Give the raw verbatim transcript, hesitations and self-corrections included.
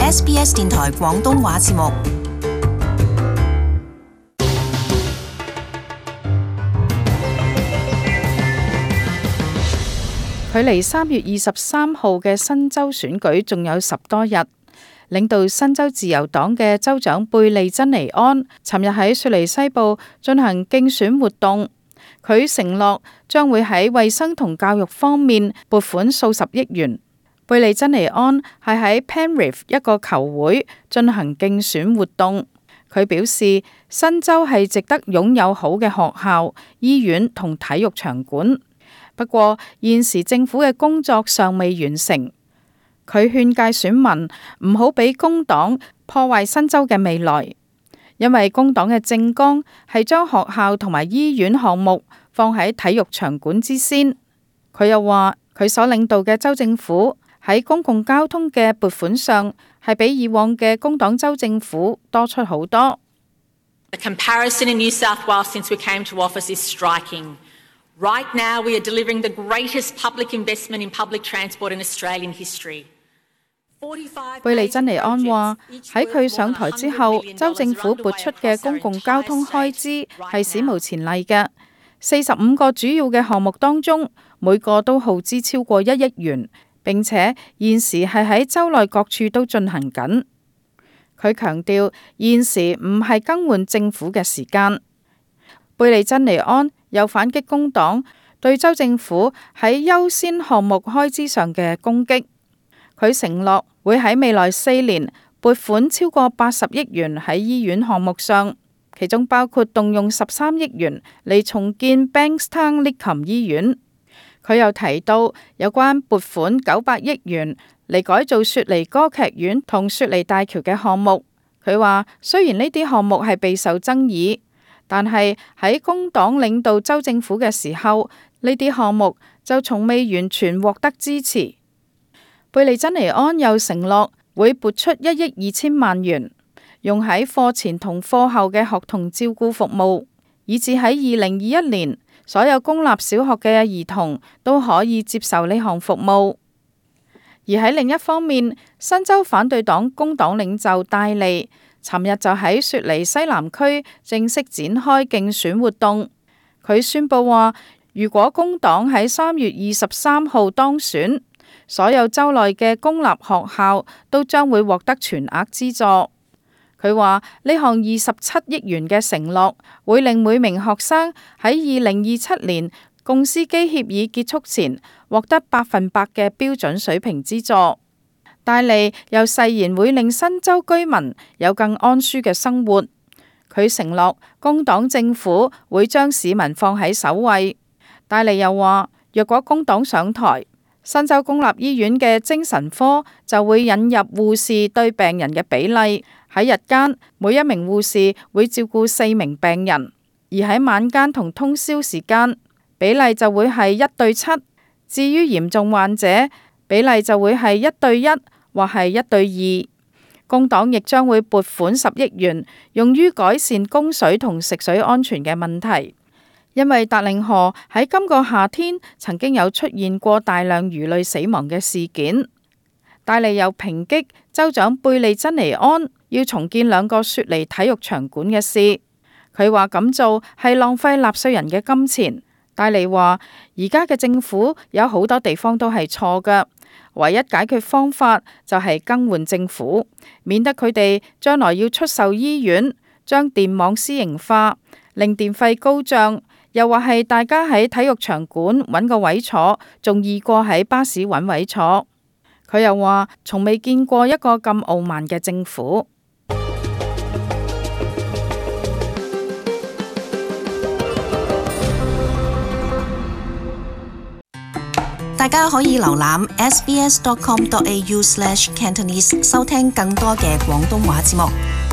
S B S 電台廣東話節目。 距離三月二十三號嘅新州選舉仲有十多日，領導新州自由黨嘅州長貝利珍尼安尋日喺雪梨西部進行競選活動，佢承諾將會喺衛生同教育方面撥款數十億元。貝利珍尼安係喺 Penrith 一個球會進行競選活動，佢表示新州係值得擁有好嘅學校、醫院同體育場館。不過現時政府嘅工作尚未完成，佢勸誡選民唔好俾工黨破壞新州嘅未來，因為工黨嘅政綱係將學校同埋醫院項目放喺體育場館之先。佢又話佢所領導嘅州政府喺公共交通嘅撥款上係比以往嘅工黨州政府多出好多。 The comparison in New South Wales since we came to office is striking.Right now, we are delivering the greatest public investment in public transport in Australian history. 貝利珍尼安話：喺佢上台之後，州政府撥出嘅公共交通開支係史無前例嘅。四十五個主要嘅項目當中，每個都耗資超過一億元，並且現時係喺州內各處都進行緊。佢強調，現時唔係更換政府嘅時間。貝利珍尼安又反擊工黨對州政府喺優先項目開支上嘅攻擊，佢承諾會喺未來四年撥款超過八十億元喺醫院項目上，其中包括動用十三億元嚟重建 Bankstown Lidcombe 醫院。佢又提到有關撥款九百億元嚟改造雪梨歌劇院同雪梨大橋嘅項目，佢話雖然呢啲項目係備受爭議，但係喺工黨領導州政府嘅時候，呢啲項目就從未完全獲得支持。貝利珍尼安又承諾會撥出一億二千萬元，用喺課前同課後嘅學童照顧服務，以至喺二零二一年，所有公立小學嘅兒童都可以接受呢項服務。而喺另一方面，新州反對黨工黨領袖戴利尋日就喺雪梨西南區正式展開競選活動。佢宣布話，如果工黨喺三月二十三號當選，所有州內嘅公立學校都將會獲得全額資助。佢話呢項二十七億元嘅承諾會令每名學生喺二零二七年共司機協議結束前獲得百分百嘅標準水平資助。戴利又誓言會令新州居民有更安舒嘅生活。佢承諾工黨政府會將市民放喺首位。戴利又話，若果工黨上台，新州公立醫院嘅精神科就會引入護士對病人嘅比例，喺日間每一名護士會照顧四名病人，而喺晚間同通宵時間比例就會係一對七。至於嚴重患者，比例就會係一對一或係一對二。工黨亦將會撥款十億元，用於改善供水同食水安全嘅問題。因為達令河喺今個夏天曾經有出現過大量魚類死亡嘅事件。戴利又抨擊州長貝利珍尼安要重建兩個雪梨體育場館嘅事。佢話咁做係浪費納稅人嘅金錢。戴利話而家嘅政府有好多地方都係錯嘅，唯一解決方法就係更換政府，免得佢哋將來要出售醫院，將電網私營化，令電費高漲，又或係大家喺體育場館揾個位坐，仲易過喺巴士揾位坐。佢又話從未見過一個咁傲慢嘅政府。 大家可以瀏覽 s b s dot com dot a u slash cantonese 收聽更多嘅廣東話節目。